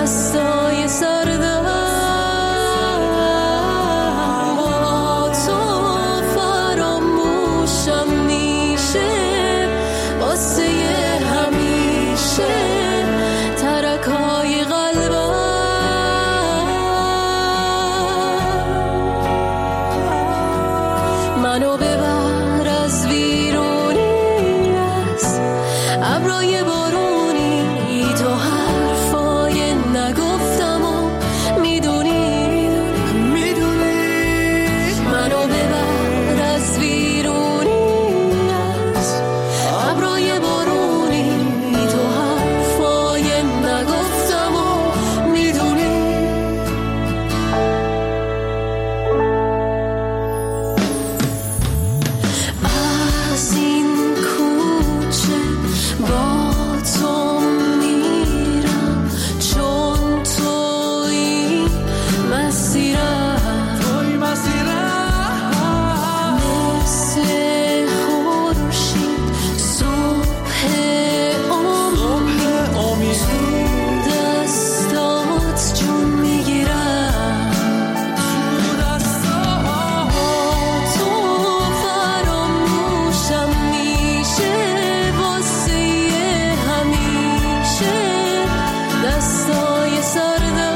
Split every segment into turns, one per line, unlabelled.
دستای سردم با تو فراموشم میشه واسه همیشه ترکای قلبم منو ببر از ویرونی از ابرای بارونی تو حرفای نگفتم و میدونی منو ببر از ویرونی از ابرای بارونی تو حرفای نگفتم و میدونی از این کوچه با تو میرم چون توی مسیرم مثل خورشید صبح امید تو دستات جون میگیرم تو فراموشم میشه واسه همیشه دستای سردم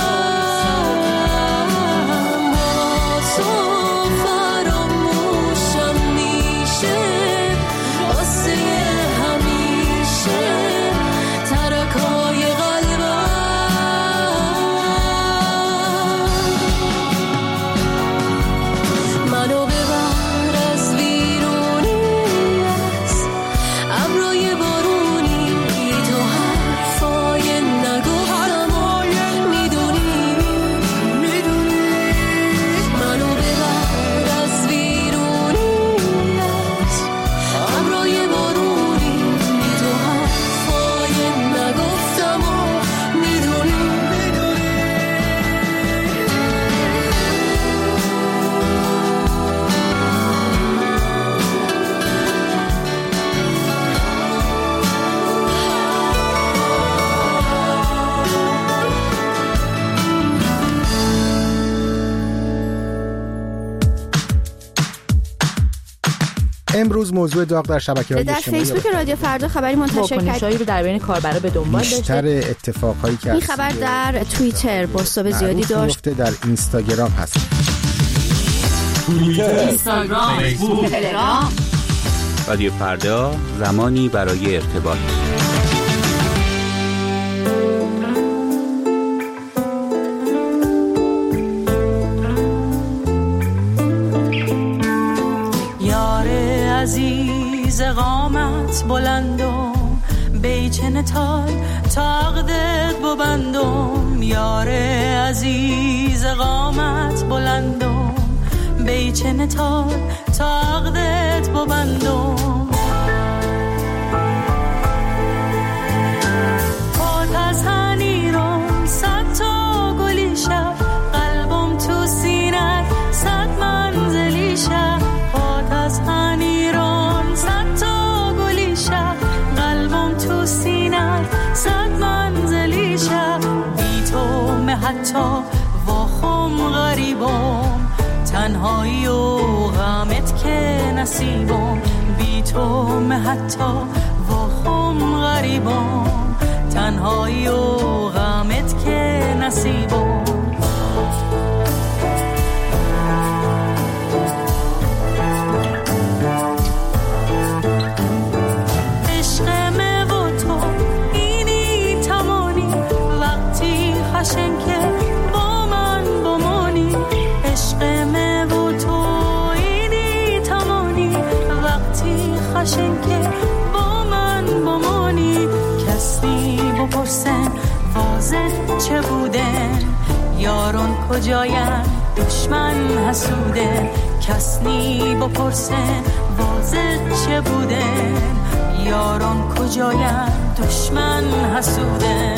با تو فراموشم میشه واسه همیشه ترکای قلبم منو ببر از ویرونی از ابرای بارونی تو حرفای نگفتم و میدونی منو ببر از ویرونی از ابرای بارونی تو حرفای نگفتم و میدونی
امروز موضوع داغ در شبکه‌های
در
اجتماعی
فیسبوک رادیو فردا خبری منتشر کرد
واکنش‌هایی رو در بین کاربرا به دنبال
بیشتر
داشته.
اتفاقهایی که
این خبر در توییتر بازتاب زیادی داشت،
در اینستاگرام هست.
اینستاگرام، فیسبوک،
تلگرام.
رادیو فردا، زمانی برای ارتباط.
یار عزیز قامت بلندم بیچن تال تاقدت ببندم یار عزیز قامت بلندم بیچن تال تاقدت ببندم آتش‌هنیرم صد تا گلی شب قلبم تو سینه صد منزلی شب آتش‌هنیرم صد تا گلی شب قلبم تو سینه صد منزلی شب بی تو حتی واخم غریبم تنهایی و غمت که نصیبم بی تو حتی واخم غریبم تنهایی و غمت که نصیبم عشق من و تو اینی تمانی وقتی خشن که با من بمانی عشق من و تو اینی تمانی وقتی خشن که با من بمانی کسی بپرسن واضح چه بودن یارون کجاین دشمن حسوده کسی بپرسن واضح چه بودن یارون کجاین دشمن حسوده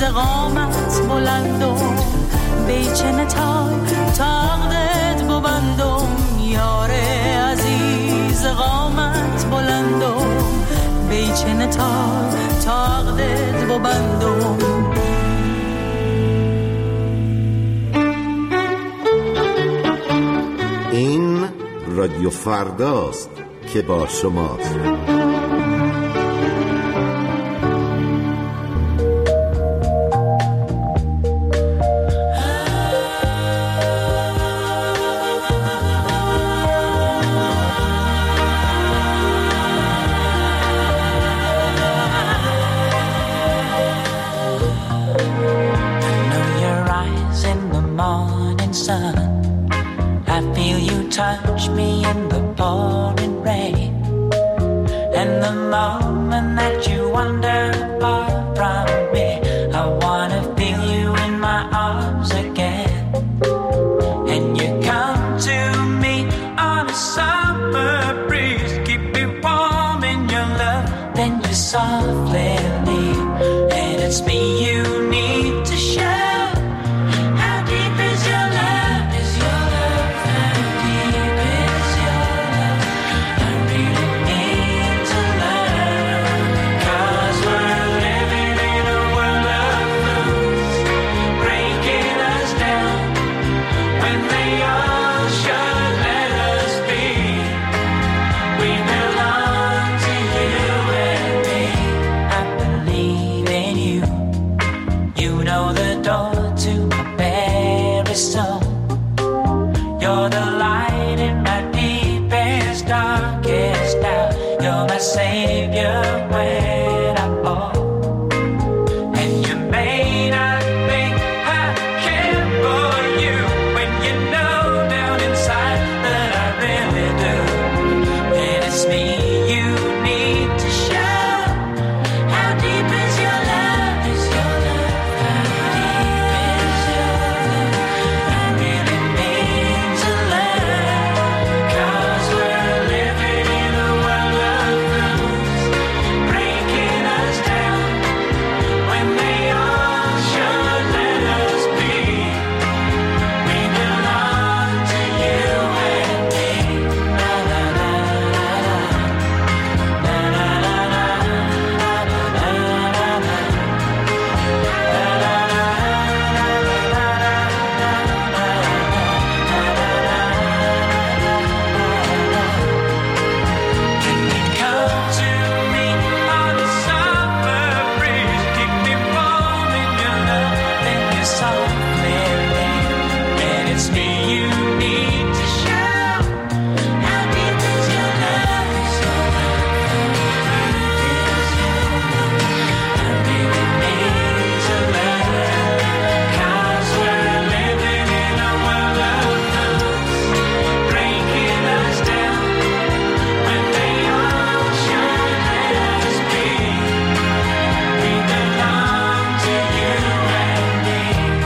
قامت بلندم بیچن تاقدت ببندم یار عزیز قامت بلندم بیچن تاقدت ببندم.
این رادیو فرداست که با شماست.
Touch me in the pouring rain, and the moment that you wander far from me, I wanna feel you in my arms again. And you come to me on a summer breeze, keep me warm in your love, then you softly leave, and it's me you need to show. How deep is your love? Is your love how deep is your love? I really need to learn, 'cause we're living in a world of fools, breaking us down when they all should let us be. We belong to you and me. I believe in you. You know the door to my very soul. You're the light in my deepest, darkest doubt. You're my savior when I fall. And you may not think I care for you when you know down inside that I really do. And it's me you need to show. How deep is your love? Is your love how deep is your love? I really need to learn, 'cause we're living in a world of fools, breaking us down when they all should let us be. We belong to you and me. La la la la la la la la Can you come to me on a summer breeze, keep me warm in your love, then you softly leave, and it's me you need to show. How deep is your love? Is your love how deep is your love? I really need to learn, 'cause we're living in a world of fools, breaking us down when they all should let us be. We belong to you and me.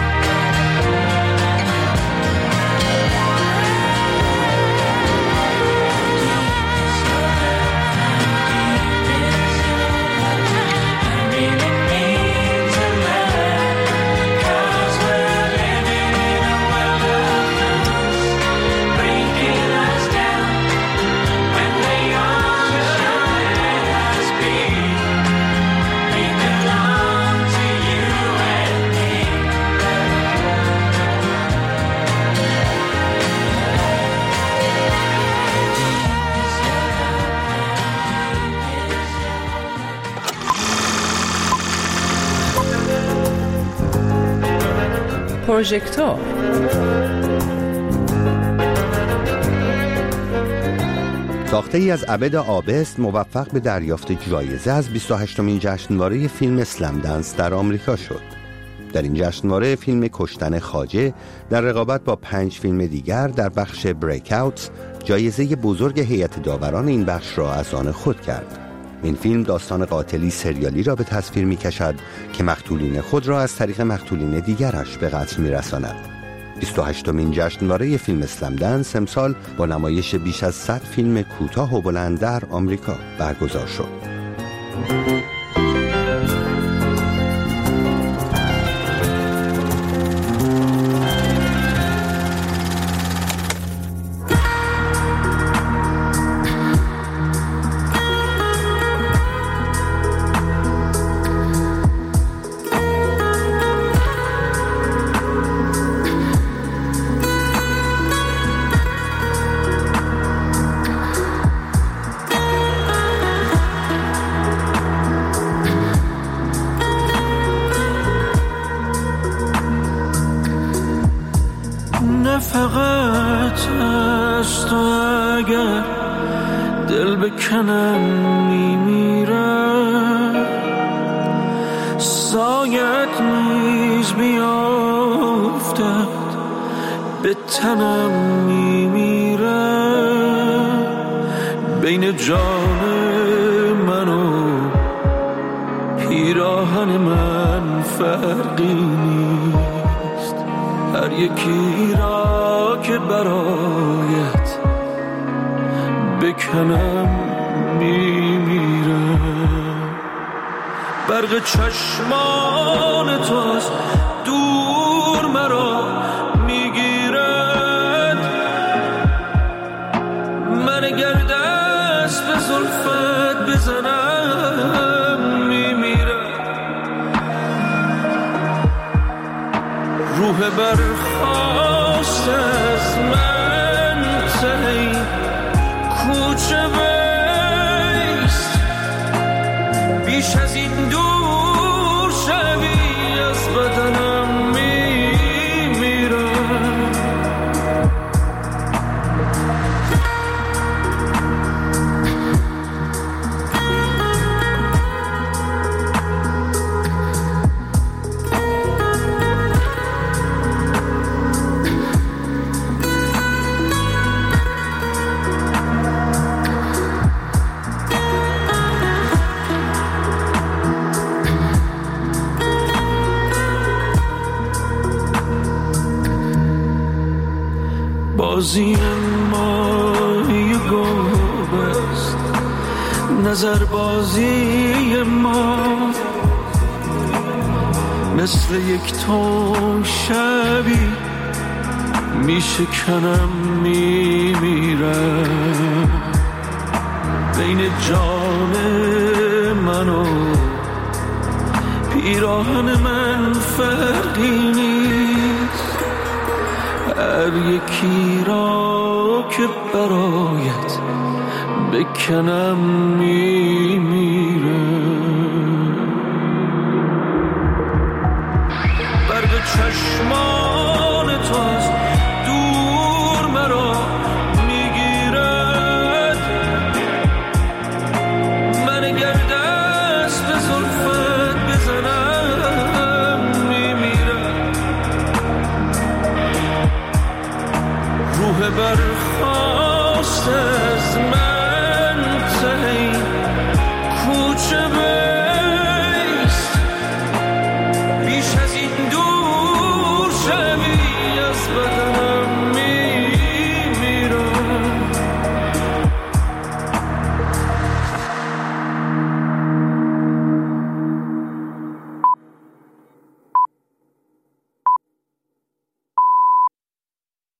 I really need to learn, 'cause we're living in a world of fools, breaking us down when they all should let us be. We belong to you and me.
پروژکتور
ساخته ای از عبد آبست موفق به دریافت جایزه از 28مین جشنواره فیلم اسلمدنس در آمریکا شد. در این جشنواره فیلم کشتن خواجه در رقابت با 5 فیلم دیگر در بخش بریک اوتس جایزه بزرگ هیئت داوران این بخش را از آن خود کرد. این فیلم داستان قاتلی سریالی را به تصویر می کشد که مقتولین خود را از طریق مقتولین دیگرش به قتل می رساند. 28مین جشنواره فیلم اسلمدنس امسال با نمایش بیش از 100 فیلم کوتاه و بلند در آمریکا برگزار شد.
شفقت از تو اگر دل بکنم میمیرم، سایت نیز بیافتد به تنم میمیرم. بین جان من و پیراهن من فرقی نیست، هر یکی را که برایت بکنم میمیرم. برق چشمان تو از دور مرا میگیرد، من اگر دست به زلفت بزنم میمیرد. روح برخواست از من ته کوچه بیست، بیش از این دور شوی از بدنم میمیرم. بازی ماهی گربه است، نظر بازی ما مثل یک تون شبی میشکنم میمیرم. بین جان من و پیراهن من فرقی نیست، هر یکی را که برایت بکنم میمیرم. برق چشمان تو از دور مرا میگیرد، من اگر دست به زلفت بزنم میمیرم. روح برخواست از من